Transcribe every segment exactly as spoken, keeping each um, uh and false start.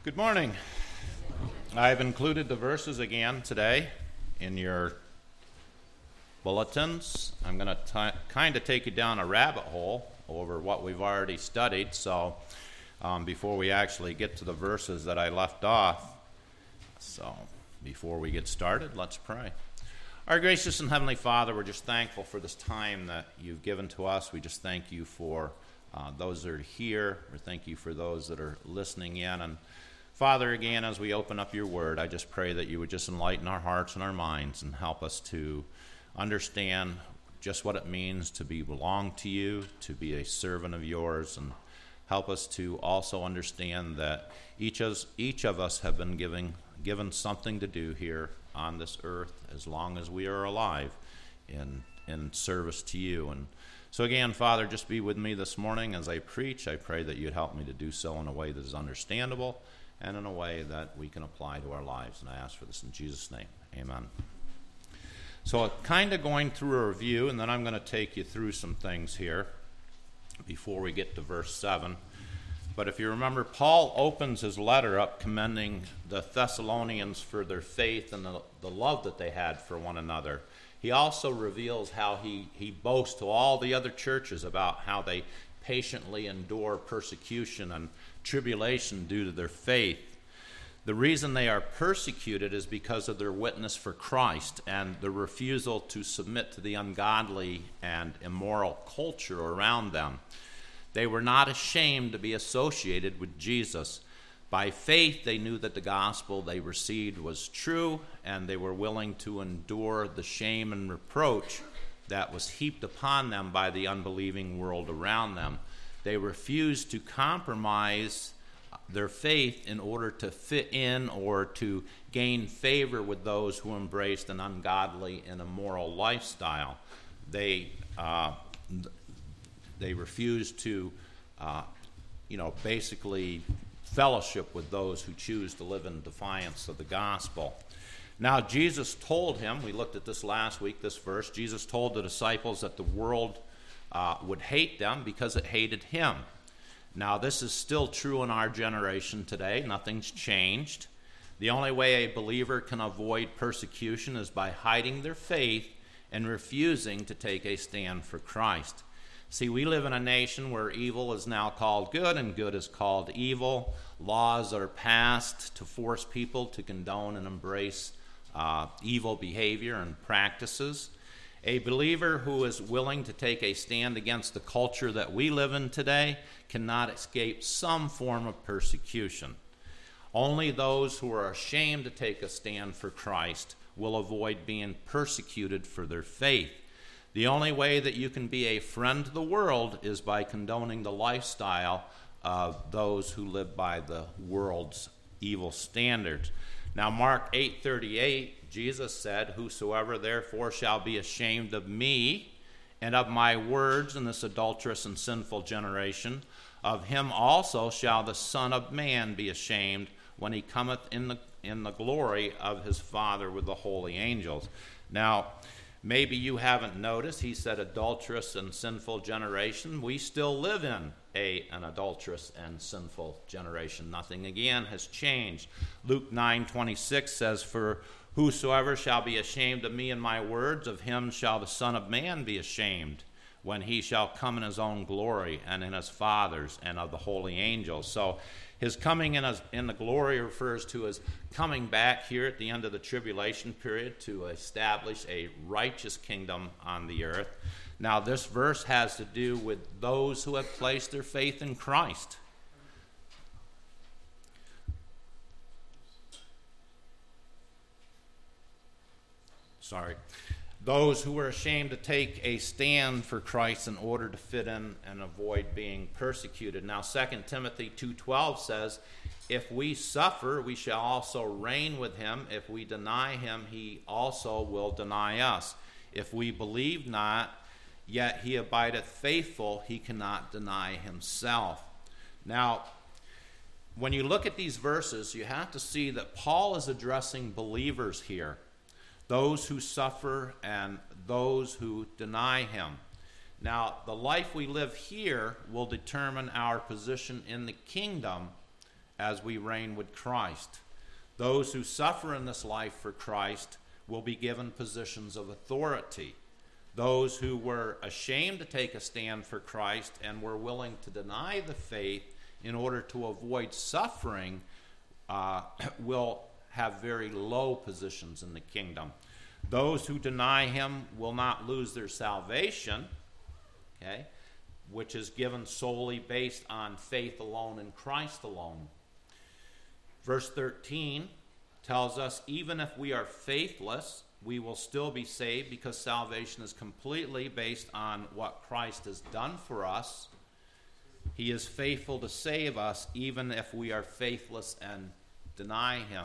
Good morning. I've included the verses again today in your bulletins. I'm going to kind of take you down a rabbit hole over what we've already studied. So um, before we actually get to the verses that I left off, so before we get started, let's pray. Our gracious and heavenly Father, we're just thankful for this time that you've given to us. We just thank you for uh, those that are here. We thank you for those that are listening in. And Father, again, as we open up your word, I just pray that you would just enlighten our hearts and our minds and help us to understand just what it means to be belong to you, to be a servant of yours, and help us to also understand that each of, each of us have been given, given something to do here on this earth as long as we are alive in, in service to you. And so again, Father, just be with me this morning as I preach. I pray that you'd help me to do so in a way that is understandable and in a way that we can apply to our lives. And I ask for this in Jesus' name. Amen. So kind of going through a review, and then I'm going to take you through some things here before we get to verse seven. But if you remember, Paul opens his letter up commending the Thessalonians for their faith and the, the love that they had for one another. He also reveals how he, he boasts to all the other churches about how they patiently endure persecution and tribulation due to their faith. The reason they are persecuted is because of their witness for Christ and the refusal to submit to the ungodly and immoral culture around them. They were not ashamed to be associated with Jesus. By faith, they knew that the gospel they received was true, and they were willing to endure the shame and reproach that was heaped upon them by the unbelieving world around them. They refused to compromise their faith in order to fit in or to gain favor with those who embraced an ungodly and immoral lifestyle. They uh, they refused to, uh, you know, basically fellowship with those who choose to live in defiance of the gospel. Now, Jesus told him, we looked at this last week, this verse, Jesus told the disciples that the world uh, would hate them because it hated him. Now, this is still true in our generation today. Nothing's changed. The only way a believer can avoid persecution is by hiding their faith and refusing to take a stand for Christ. See, we live in a nation where evil is now called good and good is called evil. Laws are passed to force people to condone and embrace uh, evil behavior and practices. A believer who is willing to take a stand against the culture that we live in today cannot escape some form of persecution. Only those who are ashamed to take a stand for Christ will avoid being persecuted for their faith. The only way that you can be a friend to the world is by condoning the lifestyle of those who live by the world's evil standards. Now, Mark eight thirty-eight, Jesus said, "Whosoever therefore shall be ashamed of me and of my words in this adulterous and sinful generation, of him also shall the Son of Man be ashamed when he cometh in the in the glory of his Father with the holy angels." Now, maybe you haven't noticed, he said adulterous and sinful generation. We still live in a, an adulterous and sinful generation. Nothing again has changed. Luke nine twenty-six says, "For whosoever shall be ashamed of me and my words, of him shall the Son of Man be ashamed when he shall come in his own glory and in his Father's and of the holy angels." So his coming in, his, in the glory refers to his coming back here at the end of the tribulation period to establish a righteous kingdom on the earth. Now, this verse has to do with those who have placed their faith in Christ. Sorry. Those who were ashamed to take a stand for Christ in order to fit in and avoid being persecuted. Now, Second Timothy two twelve says, "If we suffer, we shall also reign with him. If we deny him, he also will deny us. If we believe not, yet he abideth faithful, he cannot deny himself." Now, when you look at these verses, you have to see that Paul is addressing believers here. Those who suffer and those who deny him. Now, the life we live here will determine our position in the kingdom as we reign with Christ. Those who suffer in this life for Christ will be given positions of authority. Those who were ashamed to take a stand for Christ and were willing to deny the faith in order to avoid suffering uh, will have very low positions in the kingdom. Those who deny him will not lose their salvation, okay, which is given solely based on faith alone in Christ alone. Verse thirteen tells us, even if we are faithless, we will still be saved, because salvation is completely based on what Christ has done for us. He is faithful to save us even if we are faithless and deny him.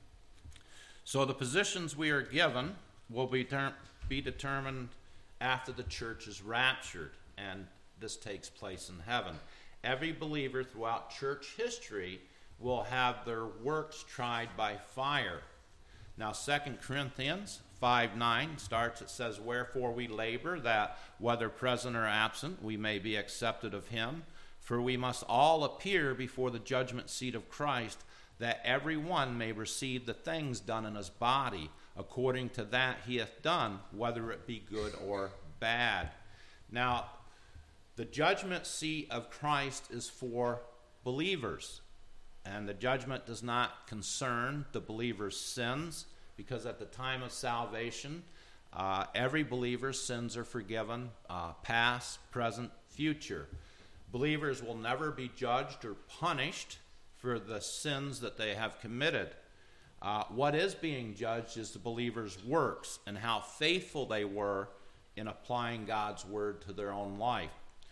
So the positions we are given will be, ter- be determined after the church is raptured, and this takes place in heaven. Every believer throughout church history will have their works tried by fire. Now, Second Corinthians five nine starts, it says, wherefore we labor, that whether present or absent, we may be accepted of him. For we must all appear before the judgment seat of Christ, that every one may receive the things done in his body, according to that he hath done, whether it be good or bad. Now, the judgment seat of Christ is for believers. And the judgment does not concern the believer's sins, because at the time of salvation, uh, every believer's sins are forgiven, uh, past, present, future. Believers will never be judged or punished for the sins that they have committed. Uh, what is being judged is the believer's works and how faithful they were in applying God's word to their own life.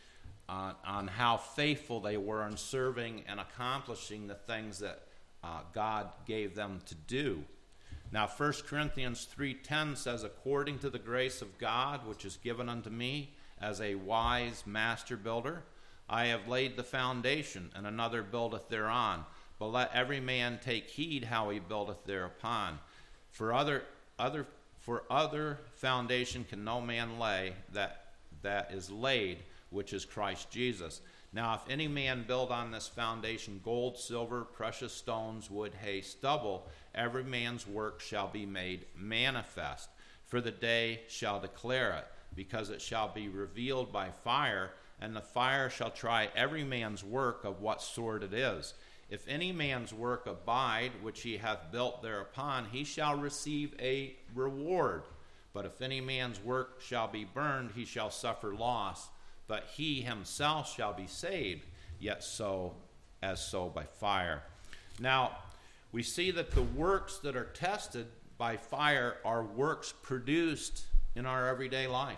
Uh, on how faithful they were in serving and accomplishing the things that uh, God gave them to do. Now, First Corinthians three ten says, according to the grace of God, which is given unto me as a wise master builder, I have laid the foundation, and another buildeth thereon. But let every man take heed how he buildeth thereupon. For other, other, for other foundation can no man lay that that is laid, which is Christ Jesus. Now, if any man build on this foundation gold, silver, precious stones, wood, hay, stubble, every man's work shall be made manifest. For the day shall declare it, because it shall be revealed by fire, and the fire shall try every man's work of what sort it is. If any man's work abide, which he hath built thereupon, he shall receive a reward. But if any man's work shall be burned, he shall suffer loss. But he himself shall be saved, yet so as so by fire. Now, we see that the works that are tested by fire are works produced in our everyday life.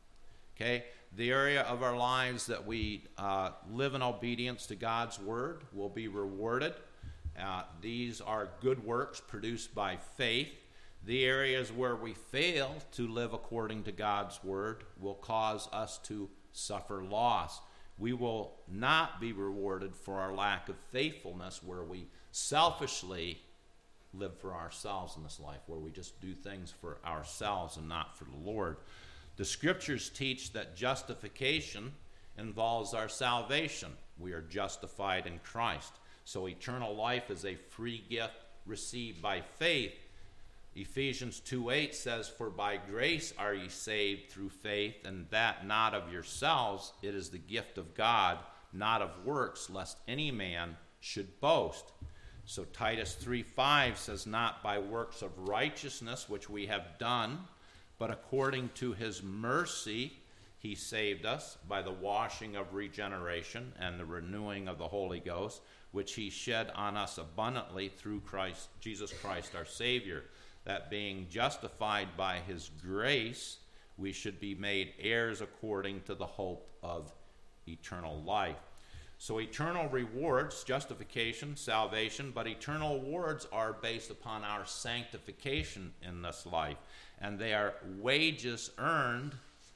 Okay? The area of our lives that we uh, live in obedience to God's word will be rewarded. Uh, these are good works produced by faith. The areas where we fail to live according to God's word will cause us to suffer loss. We will not be rewarded for our lack of faithfulness, where we selfishly live for ourselves in this life, where we just do things for ourselves and not for the Lord. The scriptures teach that justification involves our salvation. We are justified in Christ. So eternal life is a free gift received by faith. Ephesians two eight says, for by grace are ye saved through faith, and that not of yourselves, it is the gift of God, not of works, lest any man should boast. So Titus three five says, not by works of righteousness which we have done, but according to his mercy he saved us by the washing of regeneration and the renewing of the Holy Ghost, which he shed on us abundantly through Christ, Jesus Christ our Savior, that being justified by his grace, we should be made heirs according to the hope of eternal life. So eternal rewards, justification, salvation, but eternal rewards are based upon our sanctification in this life, and they are wages earned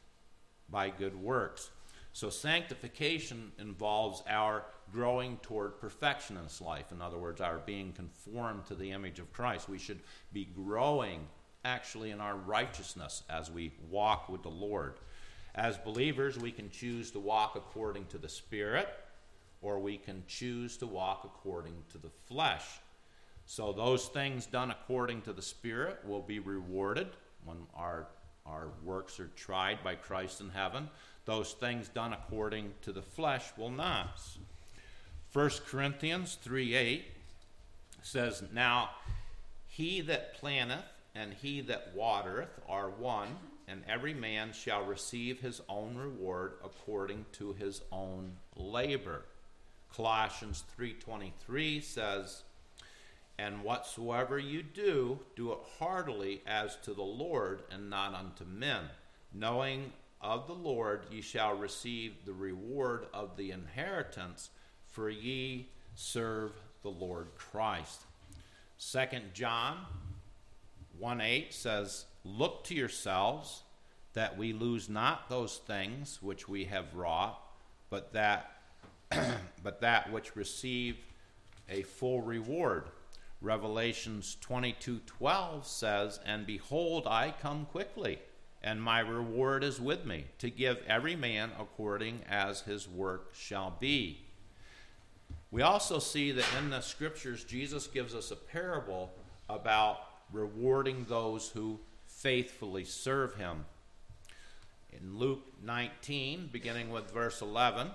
by good works. So sanctification involves our growing toward perfection in this life. In other words, our being conformed to the image of Christ. We should be growing actually in our righteousness as we walk with the Lord. As believers, we can choose to walk according to the Spirit, or we can choose to walk according to the flesh. So those things done according to the Spirit will be rewarded when our, our works are tried by Christ in heaven. Those things done according to the flesh will not. First Corinthians three eight says, Now he that planteth and he that watereth are one, and every man shall receive his own reward according to his own labor. Colossians three twenty-three says, And whatsoever you do, do it heartily as to the Lord and not unto men, knowing of the Lord ye shall receive the reward of the inheritance, for ye serve the Lord Christ. Second John one eight says, Look to yourselves, that we lose not those things which we have wrought, but that but that which receive a full reward. Revelations twenty-two twelve says, And behold, I come quickly, and my reward is with me, to give every man according as his work shall be. We also see that in the scriptures, Jesus gives us a parable about rewarding those who faithfully serve him. In Luke nineteen, beginning with verse eleven,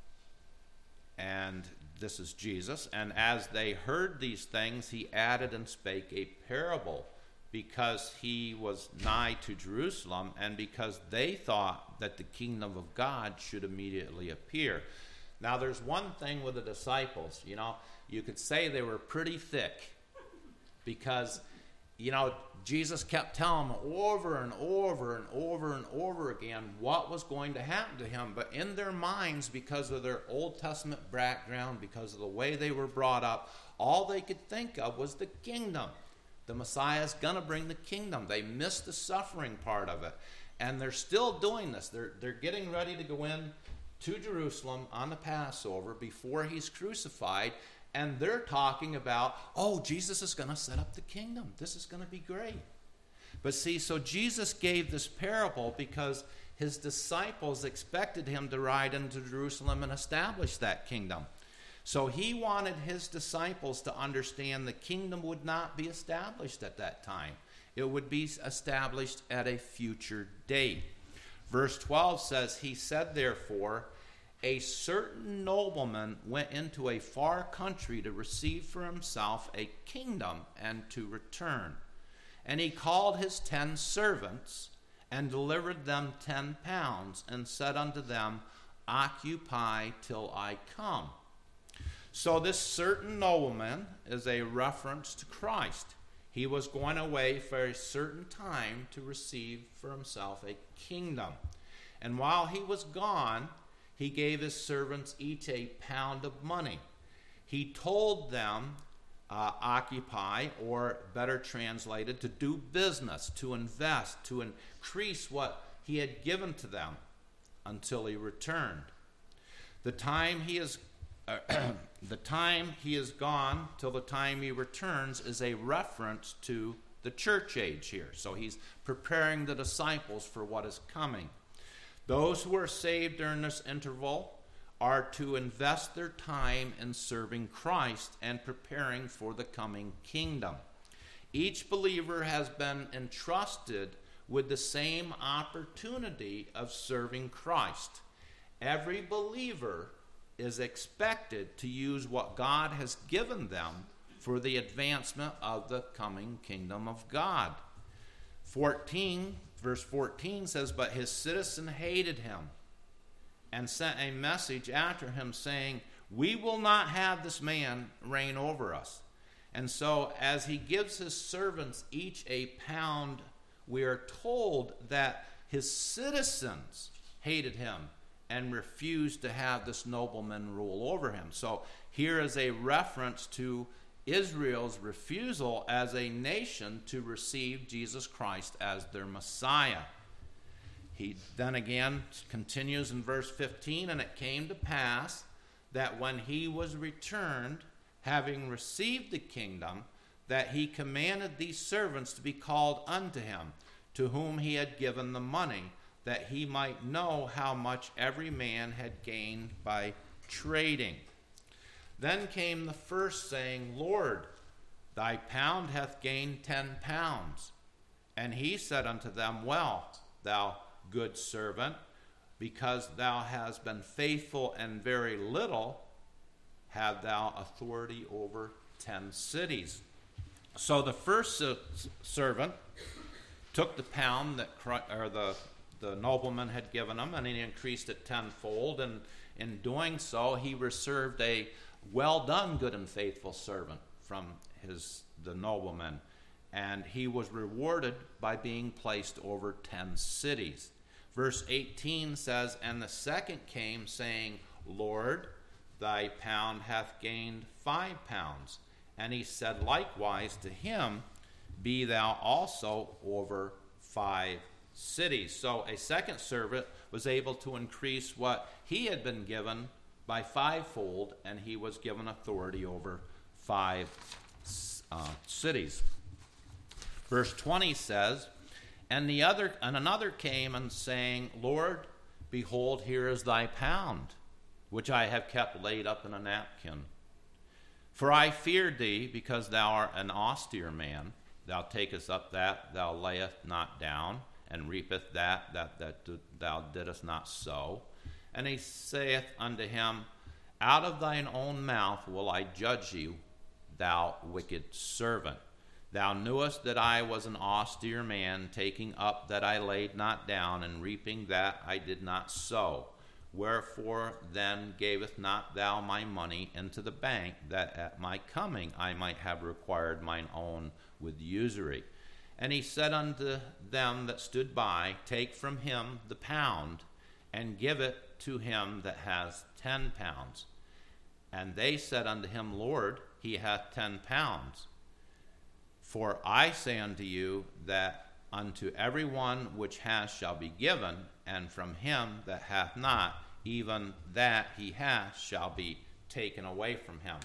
and this is Jesus, And as they heard these things, he added and spake a parable, because he was nigh to Jerusalem, and because they thought that the kingdom of God should immediately appear. Now, there's one thing with the disciples, you know, you could say they were pretty thick, because, you know, Jesus kept telling them over and over and over and over again what was going to happen to him. But in their minds, because of their Old Testament background, because of the way they were brought up, all they could think of was the kingdom. The Messiah's going to bring the kingdom. They missed the suffering part of it. And they're still doing this. They're, they're getting ready to go in to Jerusalem on the Passover before he's crucified. And they're talking about, oh, Jesus is going to set up the kingdom. This is going to be great. But see, so Jesus gave this parable because his disciples expected him to ride into Jerusalem and establish that kingdom. So he wanted his disciples to understand the kingdom would not be established at that time. It would be established at a future date. Verse twelve says, He said, therefore, a certain nobleman went into a far country to receive for himself a kingdom and to return. And he called his ten servants and delivered them ten pounds and said unto them, Occupy till I come. So this certain nobleman is a reference to Christ. He was going away for a certain time to receive for himself a kingdom. And while he was gone, he gave his servants each a pound of money. He told them, uh, occupy, or better translated, to do business, to invest, to increase what he had given to them until he returned. The time he is uh, the time he is gone till the time he returns is a reference to the church age here. So he's preparing the disciples for what is coming. Those who are saved during this interval are to invest their time in serving Christ and preparing for the coming kingdom. Each believer has been entrusted with the same opportunity of serving Christ. Every believer is expected to use what God has given them for the advancement of the coming kingdom of God. fourteen Verse fourteen says, But his citizen hated him and sent a message after him, saying, We will not have this man reign over us. And so as he gives his servants each a pound, we are told that his citizens hated him and refused to have this nobleman rule over him. So here is a reference to Israel's refusal as a nation to receive Jesus Christ as their Messiah. He then again continues in verse fifteen, And it came to pass that when he was returned, having received the kingdom, that he commanded these servants to be called unto him, to whom he had given the money, that he might know how much every man had gained by trading. Then came the first, saying, Lord, thy pound hath gained ten pounds. And he said unto them, Well, thou good servant, because thou hast been faithful in very little, have thou authority over ten cities. So the first servant took the pound that or the, the nobleman had given him, and he increased it tenfold. And in doing so, he received a well done, good and faithful servant from his the nobleman. And he was rewarded by being placed over ten cities. Verse eighteen says, And the second came, saying, Lord, thy pound hath gained five pounds. And he said likewise to him, Be thou also over five cities. So a second servant was able to increase what he had been given by fivefold, and he was given authority over five uh, cities. Verse twenty says, And the other and another came and saying, Lord, behold, here is thy pound, which I have kept laid up in a napkin. For I feared thee, because thou art an austere man. Thou takest up that thou layest not down, and reapest that that, that thou didst not sow. And he saith unto him, Out of thine own mouth will I judge you, thou wicked servant. Thou knewest that I was an austere man, taking up that I laid not down, and reaping that I did not sow. Wherefore then gavest not thou my money into the bank, that at my coming I might have required mine own with usury? And he said unto them that stood by, Take from him the pound, and give it to him that has ten pounds. And they said unto him, Lord, he hath ten pounds. For I say unto you, that unto every one which hath shall be given, and from him that hath not, even that he hath shall be taken away from him.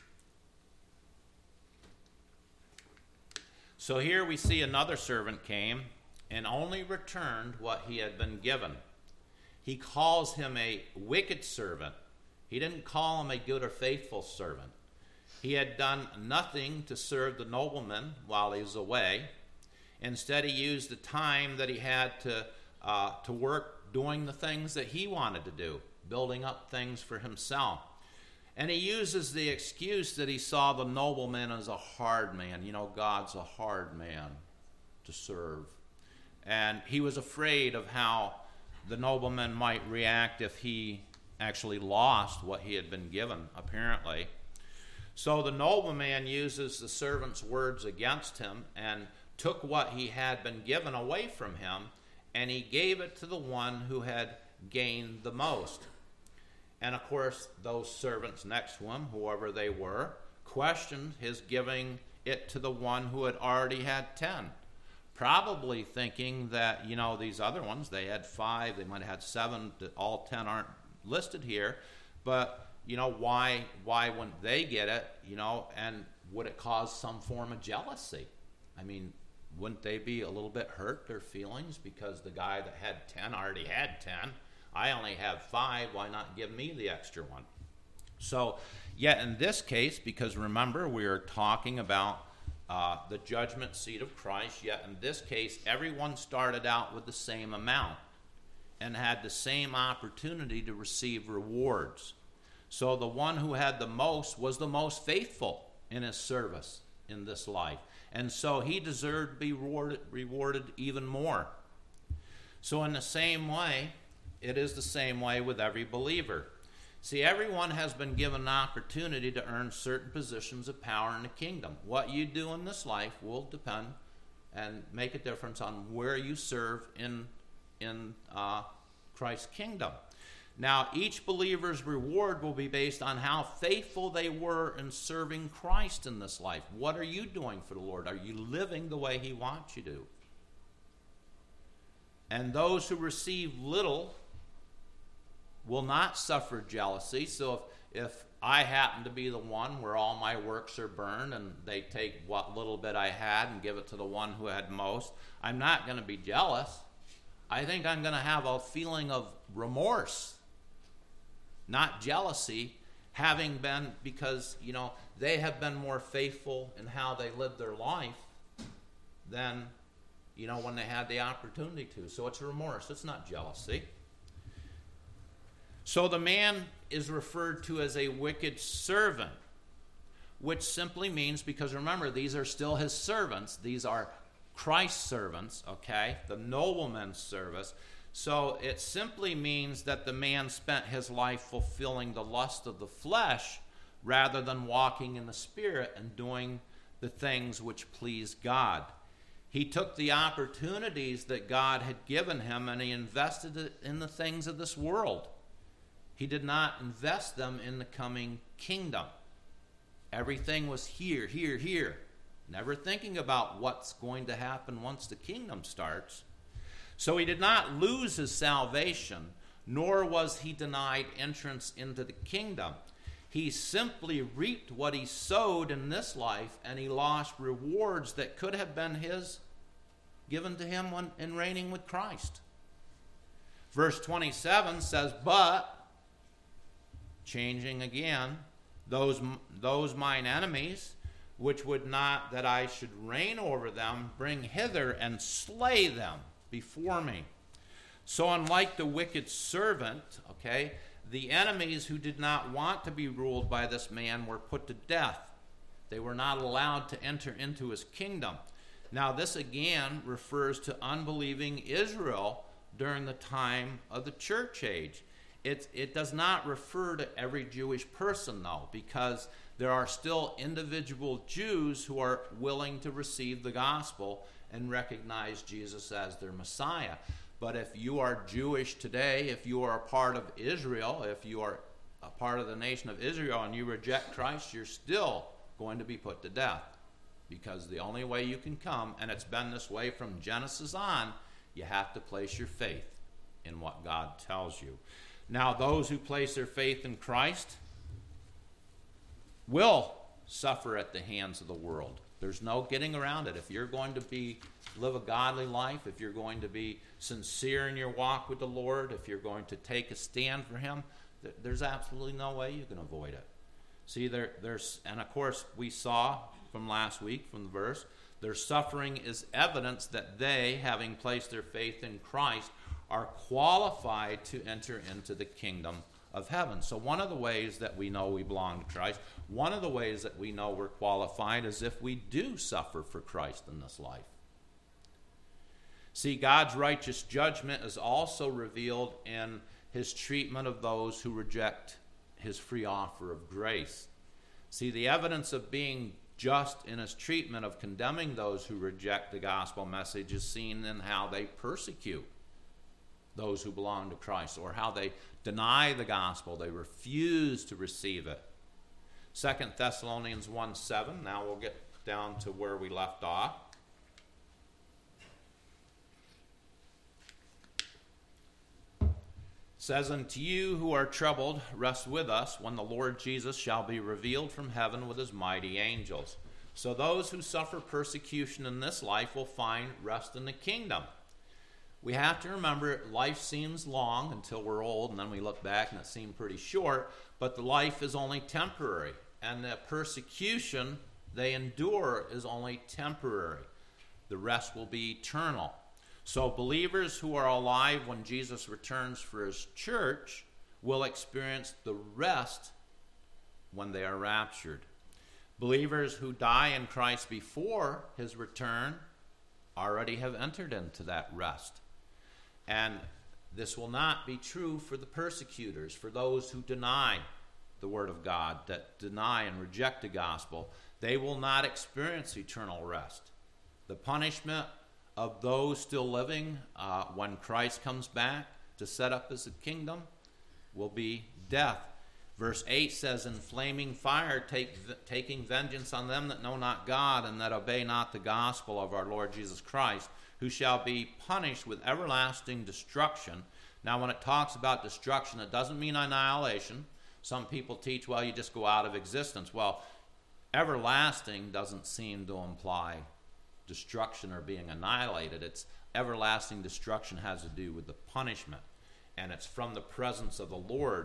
So here we see another servant came and only returned what he had been given. He calls him a wicked servant. He didn't call him a good or faithful servant. He had done nothing to serve the nobleman while he was away. Instead, he used the time that he had to uh, to work doing the things that he wanted to do, building up things for himself. And he uses the excuse that he saw the nobleman as a hard man. You know, God's a hard man to serve. And he was afraid of how the nobleman might react if he actually lost what he had been given, apparently. So the nobleman uses the servant's words against him and took what he had been given away from him, and he gave it to the one who had gained the most. And of course, those servants next to him, whoever they were, questioned his giving it to the one who had already had ten. Probably thinking that, you know, these other ones, they had five, they might have had seven, all ten aren't listed here, but you know, why why wouldn't they get it, you know, and would it cause some form of jealousy? I mean, wouldn't they be a little bit hurt, their feelings, because the guy that had ten already had ten? I only have five, why not give me the extra one? So, yet in this case, because remember, we are talking about uh, the judgment seat of Christ, yet in this case, everyone started out with the same amount and had the same opportunity to receive rewards. So the one who had the most was the most faithful in his service in this life. And so he deserved to be rewarded, rewarded even more. So in the same way, it is the same way with every believer. See, everyone has been given an opportunity to earn certain positions of power in the kingdom. What you do in this life will depend and make a difference on where you serve in, in uh, Christ's kingdom. Now, each believer's reward will be based on how faithful they were in serving Christ in this life. What are you doing for the Lord? Are you living the way he wants you to? And those who receive little will not suffer jealousy. So if, if I happen to be the one where all my works are burned and they take what little bit I had and give it to the one who had most, I'm not going to be jealous. I think I'm going to have a feeling of remorse. Not jealousy. having been, because, you know, they have been more faithful in how they live their life than, you know, when they had the opportunity to. So it's remorse. It's not jealousy. So the man is referred to as a wicked servant, which simply means, because remember, these are still his servants. These are Christ's servants, okay? The nobleman's service. So it simply means that the man spent his life fulfilling the lust of the flesh rather than walking in the Spirit and doing the things which please God. He took the opportunities that God had given him and he invested it in the things of this world. He did not invest them in the coming kingdom. Everything was here, here, here. Never thinking about what's going to happen once the kingdom starts. So he did not lose his salvation, nor was he denied entrance into the kingdom. He simply reaped what he sowed in this life, and he lost rewards that could have been his, given to him when, in reigning with Christ. Verse twenty-seven says, but, changing again, those, those mine enemies, which would not that I should reign over them, bring hither and slay them before me. So unlike the wicked servant, okay, the enemies who did not want to be ruled by this man were put to death. They were not allowed to enter into his kingdom. Now this again refers to unbelieving Israel during the time of the church age. It, it does not refer to every Jewish person, though, because there are still individual Jews who are willing to receive the gospel and recognize Jesus as their Messiah. But if you are Jewish today, if you are a part of Israel, if you are a part of the nation of Israel and you reject Christ, you're still going to be put to death. Because the only way you can come, and it's been this way from Genesis on, you have to place your faith in what God tells you. Now, those who place their faith in Christ will suffer at the hands of the world. There's no getting around it. If you're going to be live a godly life, if you're going to be sincere in your walk with the Lord, if you're going to take a stand for him, th- there's absolutely no way you can avoid it. See, there, there's, and of course, we saw from last week, from the verse, their suffering is evidence that they, having placed their faith in Christ, are qualified to enter into the kingdom of heaven. So one of the ways that we know we belong to Christ, one of the ways that we know we're qualified is if we do suffer for Christ in this life. See, God's righteous judgment is also revealed in his treatment of those who reject his free offer of grace. See, the evidence of being just in his treatment of condemning those who reject the gospel message is seen in how they persecute those who belong to Christ, or how they deny the gospel, they refuse to receive it. Second Thessalonians one seven, now we'll get down to where we left off. It says, unto you who are troubled, rest with us when the Lord Jesus shall be revealed from heaven with his mighty angels. So those who suffer persecution in this life will find rest in the kingdom. We have to remember life seems long until we're old, and then we look back and it seemed pretty short, but the life is only temporary, and the persecution they endure is only temporary. The rest will be eternal. So believers who are alive when Jesus returns for his church will experience the rest when they are raptured. Believers who die in Christ before his return already have entered into that rest. And this will not be true for the persecutors, for those who deny the word of God, that deny and reject the gospel. They will not experience eternal rest. The punishment of those still living uh, when Christ comes back to set up his kingdom will be death. Verse eight says, in flaming fire take, taking vengeance on them that know not God and that obey not the gospel of our Lord Jesus Christ, who shall be punished with everlasting destruction. Now, when it talks about destruction, it doesn't mean annihilation. Some people teach, well, you just go out of existence. Well, everlasting doesn't seem to imply destruction or being annihilated. It's everlasting destruction has to do with the punishment, and it's from the presence of the Lord.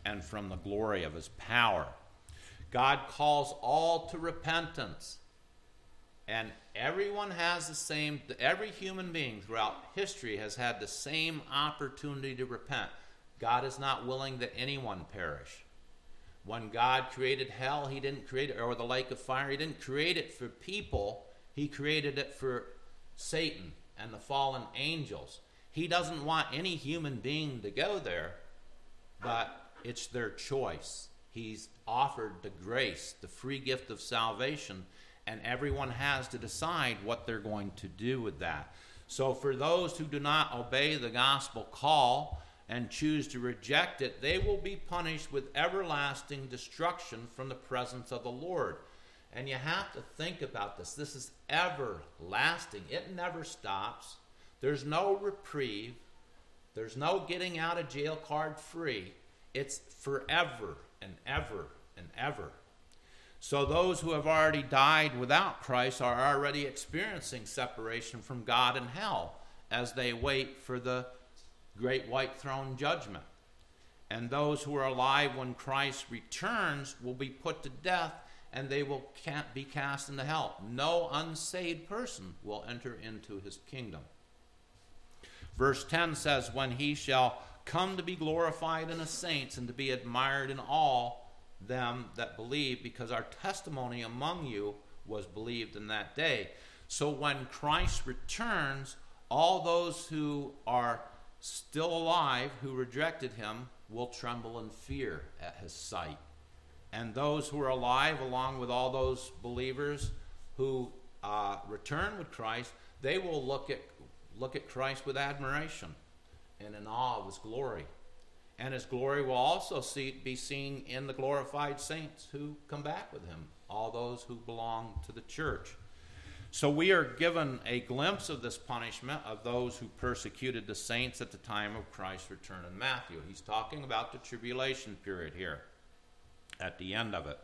and from the glory of his power. God calls all to repentance. And everyone has the same, every human being throughout history has had the same opportunity to repent. God is not willing that anyone perish. When God created hell, he didn't create it, or the lake of fire, he didn't create it for people. He created it for Satan and the fallen angels. He doesn't want any human being to go there, but it's their choice. He's offered the grace, the free gift of salvation, and everyone has to decide what they're going to do with that. So for those who do not obey the gospel call and choose to reject it, they will be punished with everlasting destruction from the presence of the Lord. And you have to think about this. This is everlasting. It never stops. There's no reprieve. There's no getting out of jail card free. It's forever and ever and ever. So those who have already died without Christ are already experiencing separation from God and hell as they wait for the great white throne judgment. And those who are alive when Christ returns will be put to death, and they will can't be cast into hell. No unsaved person will enter into his kingdom. Verse ten says, when he shall come to be glorified in the saints and to be admired in all them that believe, because our testimony among you was believed in that day. So when Christ returns, all those who are still alive, who rejected him, will tremble in fear at his sight. And those who are alive, along with all those believers who uh, return with Christ, they will look at look at Christ with admiration and in awe of his glory. And his glory will also see, be seen in the glorified saints who come back with him, all those who belong to the church. So we are given a glimpse of this punishment of those who persecuted the saints at the time of Christ's return in Matthew. He's talking about the tribulation period here at the end of it.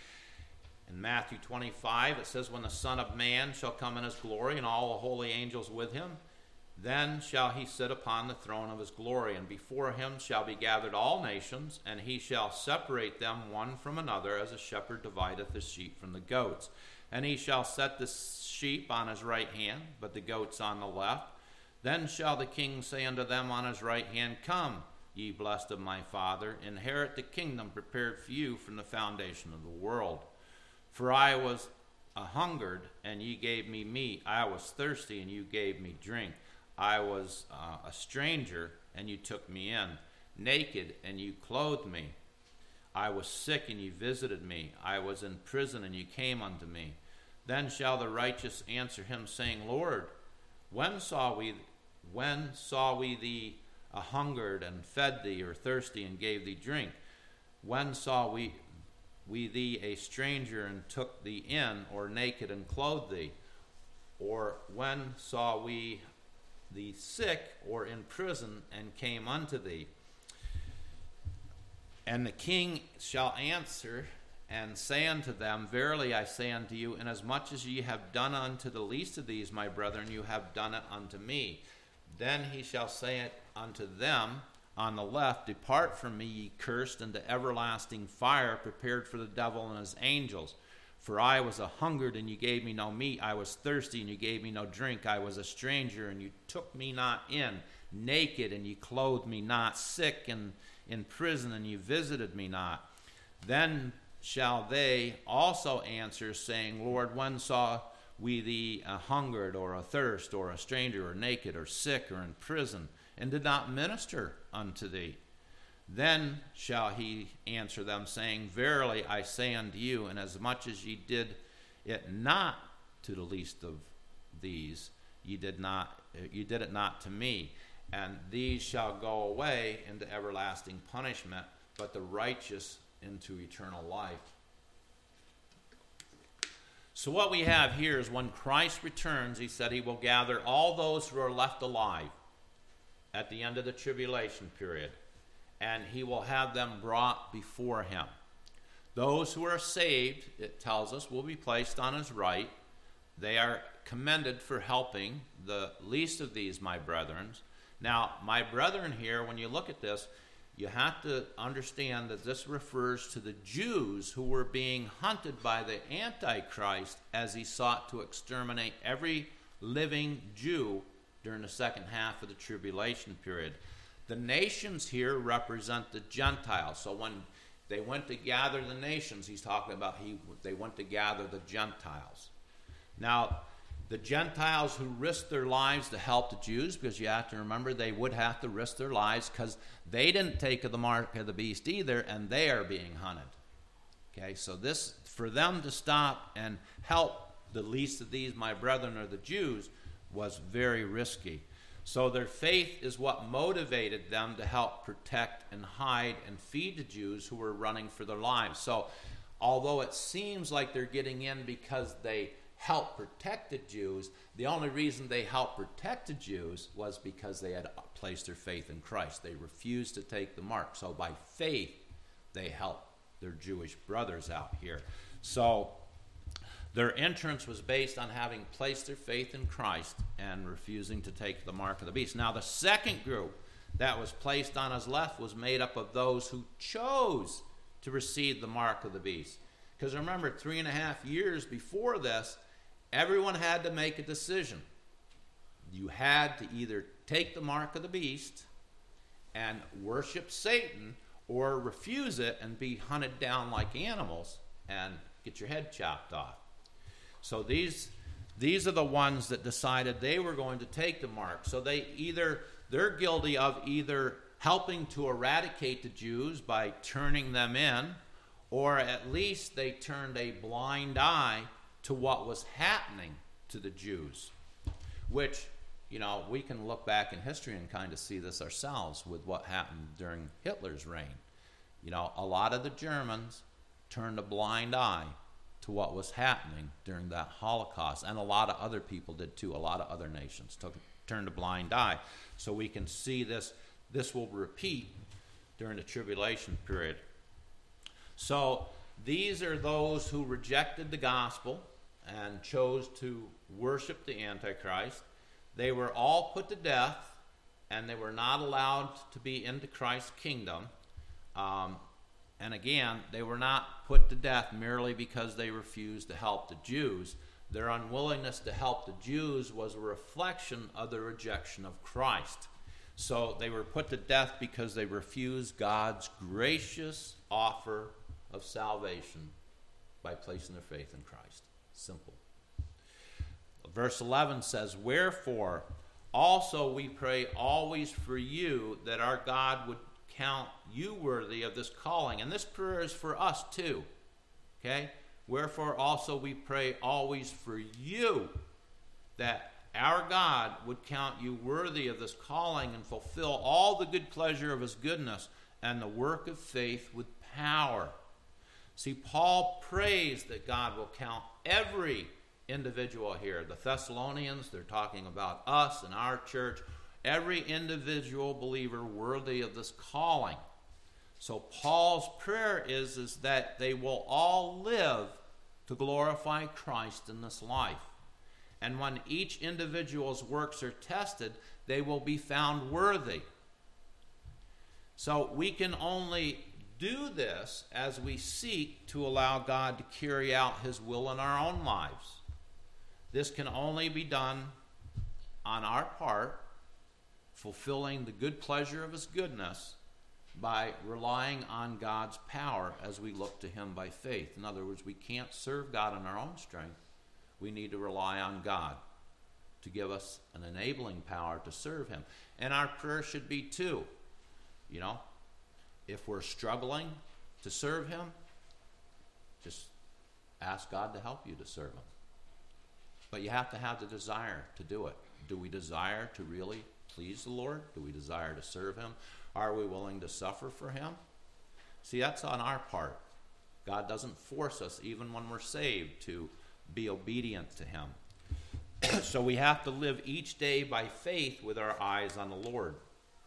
In Matthew twenty-five, it says, when the Son of Man shall come in his glory and all the holy angels with him, then shall he sit upon the throne of his glory, and before him shall be gathered all nations, and he shall separate them one from another, as a shepherd divideth the sheep from the goats. And he shall set the sheep on his right hand, but the goats on the left. Then shall the king say unto them on his right hand, come, ye blessed of my Father, inherit the kingdom prepared for you from the foundation of the world. For I was a hungered, and ye gave me meat. I was thirsty, and you gave me drink. I was uh, a stranger, and you took me in, naked, and you clothed me. I was sick, and you visited me. I was in prison, and you came unto me. Then shall the righteous answer him, saying, Lord, when saw we, when saw we thee a hungered, and fed thee, or thirsty, and gave thee drink? When saw we we thee a stranger, and took thee in, or naked, and clothed thee? Or when saw we the sick, or in prison, and came unto thee? And the king shall answer and say unto them, verily I say unto you, inasmuch as ye have done unto the least of these, my brethren, you have done it unto me. Then he shall say it unto them on the left, depart from me, ye cursed, into everlasting fire, prepared for the devil and his angels. For I was a hungered, and you gave me no meat. I was thirsty, and you gave me no drink. I was a stranger, and you took me not in. Naked, and you clothed me not. Sick, and in prison, and you visited me not. Then shall they also answer, saying, Lord, when saw we thee a hungered, or a thirst, or a stranger, or naked, or sick, or in prison, and did not minister unto thee? Then shall he answer them, saying, verily I say unto you, inasmuch as ye did it not to the least of these, ye did not, ye did it not to me. And these shall go away into everlasting punishment, but the righteous into eternal life. So what we have here is when Christ returns, he said he will gather all those who are left alive at the end of the tribulation period, and he will have them brought before him. Those who are saved, it tells us, will be placed on his right. They are commended for helping the least of these, my brethren. Now, my brethren here, when you look at this, you have to understand that this refers to the Jews who were being hunted by the Antichrist as he sought to exterminate every living Jew during the second half of the tribulation period. The nations here represent the Gentiles. So when they went to gather the nations, he's talking about he, they went to gather the Gentiles. Now, the Gentiles who risked their lives to help the Jews, because you have to remember they would have to risk their lives because they didn't take the mark of the beast either, and they are being hunted. Okay, so this, for them to stop and help the least of these, my brethren, or the Jews, was very risky. So their faith is what motivated them to help protect and hide and feed the Jews who were running for their lives. So although it seems like they're getting in because they helped protect the Jews, the only reason they helped protect the Jews was because they had placed their faith in Christ. They refused to take the mark. So by faith, they helped their Jewish brothers out here. So their entrance was based on having placed their faith in Christ and refusing to take the mark of the beast. Now, the second group that was placed on his left was made up of those who chose to receive the mark of the beast. Because remember, three and a half years before this, everyone had to make a decision. You had to either take the mark of the beast and worship Satan, or refuse it and be hunted down like animals and get your head chopped off. So these these are the ones that decided they were going to take the mark. So they either they're guilty of either helping to eradicate the Jews by turning them in, or at least they turned a blind eye to what was happening to the Jews. Which, you know, we can look back in history and kind of see this ourselves with what happened during Hitler's reign. You know, a lot of the Germans turned a blind eye to what was happening during that Holocaust, and a lot of other people did too. A lot of other nations took turned a blind eye. So we can see this this will repeat during the tribulation period. So these are those who rejected the gospel and chose to worship the Antichrist. They were all put to death, and they were not allowed to be into Christ's kingdom. Um, And again, they were not put to death merely because they refused to help the Jews. Their unwillingness to help the Jews was a reflection of the rejection of Christ. So they were put to death because they refused God's gracious offer of salvation by placing their faith in Christ. Simple. Verse eleven says, "Wherefore also we pray always for you, that our God would count you worthy of this calling." And this prayer is for us too. Okay? "Wherefore also we pray always for you, that our God would count you worthy of this calling and fulfill all the good pleasure of his goodness and the work of faith with power." See, Paul prays that God will count every individual here. The Thessalonians, they're talking about us and our church. Every individual believer worthy of this calling. So Paul's prayer is, is that they will all live to glorify Christ in this life. And when each individual's works are tested, they will be found worthy. So we can only do this as we seek to allow God to carry out his will in our own lives. This can only be done on our part, fulfilling the good pleasure of his goodness by relying on God's power as we look to him by faith. In other words, we can't serve God in our own strength. We need to rely on God to give us an enabling power to serve him. And our prayer should be too, you know, if we're struggling to serve him, just ask God to help you to serve him. But you have to have the desire to do it. Do we desire to really please the Lord? Do we desire to serve him? Are we willing to suffer for him? See, that's on our part. God doesn't force us, even when we're saved, to be obedient to him. So we have to live each day by faith with our eyes on the Lord.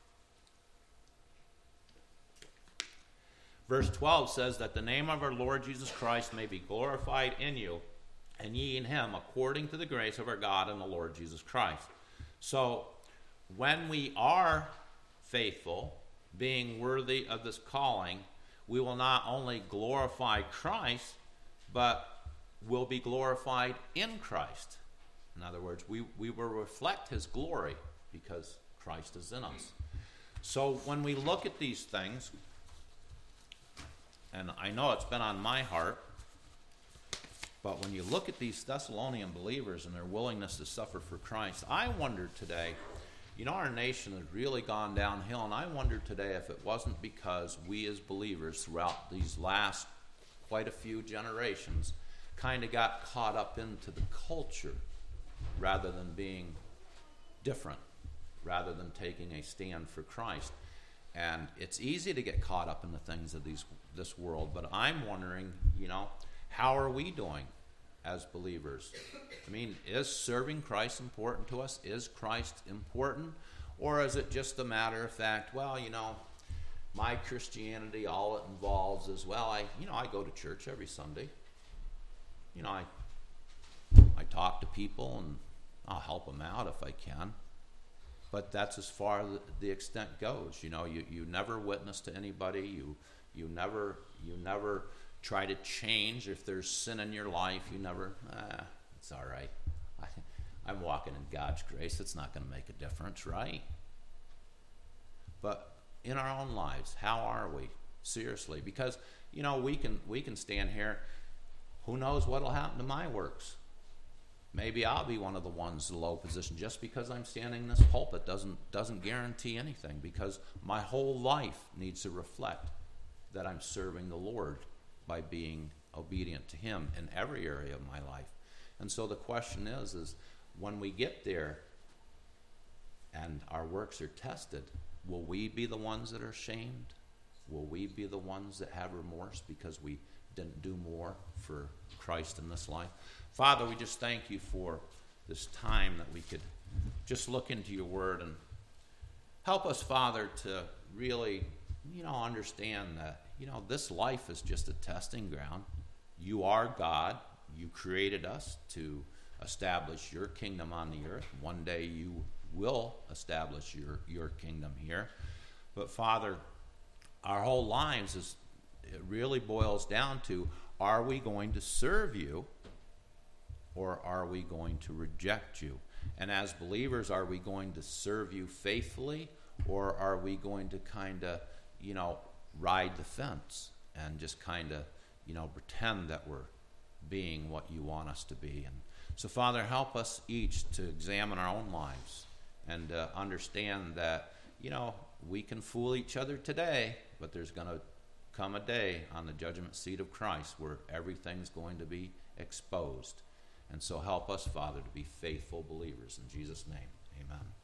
Verse twelve says that the name of our Lord Jesus Christ may be glorified in you, and ye in him, according to the grace of our God and the Lord Jesus Christ. So when we are faithful being worthy of this calling, we will not only glorify Christ, but will be glorified in Christ. In other words, we, we will reflect his glory because Christ is in us. So when we look at these things, and I know it's been on my heart, but when you look at these Thessalonian believers and their willingness to suffer for Christ, I wonder today, you know, our nation has really gone downhill, and I wonder today if it wasn't because we as believers throughout these last quite a few generations kind of got caught up into the culture rather than being different, rather than taking a stand for Christ. And it's easy to get caught up in the things of these this world, but I'm wondering, you know, how are we doing as believers? I mean, is serving Christ important to us? Is Christ important? Or is it just a matter of fact, well, you know, my Christianity, all it involves is, well, I, you know, I go to church every Sunday. You know, I, I talk to people and I'll help them out if I can. But that's as far as the extent goes. You know, you, you never witness to anybody. You you never you never try to change if there's sin in your life. You never, ah, it's all right. I, I'm walking in God's grace. It's not going to make a difference, right? But in our own lives, how are we? Seriously, because you know we can we can stand here. Who knows what will happen to my works? Maybe I'll be one of the ones in a low position. Just because I'm standing in this pulpit doesn't doesn't guarantee anything, because my whole life needs to reflect that I'm serving the Lord by being obedient to him in every area of my life. And so the question is, is when we get there and our works are tested, will we be the ones that are shamed? Will we be the ones that have remorse because we didn't do more for Christ in this life? Father, we just thank you for this time that we could just look into your word, and help us, Father, to really, you know, understand that, you know, this life is just a testing ground. You are God. You created us to establish your kingdom on the earth. One day you will establish your, your kingdom here. But Father, our whole lives is, it really boils down to, are we going to serve you, or are we going to reject you? And as believers, are we going to serve you faithfully, or are we going to kind of, you know, ride the fence and just kind of, you know, pretend that we're being what you want us to be? And so, Father, help us each to examine our own lives and uh, understand that, you know, we can fool each other today, but there's going to come a day on the judgment seat of Christ where everything's going to be exposed. And so help us, Father, to be faithful believers. In Jesus' name, amen.